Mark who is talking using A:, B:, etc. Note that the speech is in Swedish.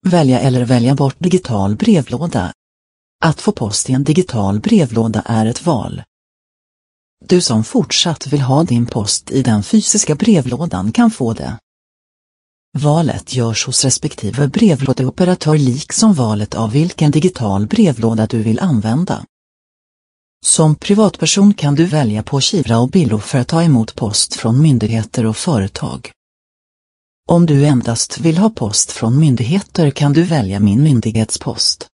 A: Välja eller välja bort digital brevlåda. Att få post i en digital brevlåda är ett val. Du som fortsatt vill ha din post i den fysiska brevlådan kan få det. Valet görs hos respektive brevlådeoperatör liksom valet av vilken digital brevlåda du vill använda. Som privatperson kan du välja på Kivra och Billo för att ta emot post från myndigheter och företag. Om du endast vill ha post från myndigheter kan du välja Min myndighetspost.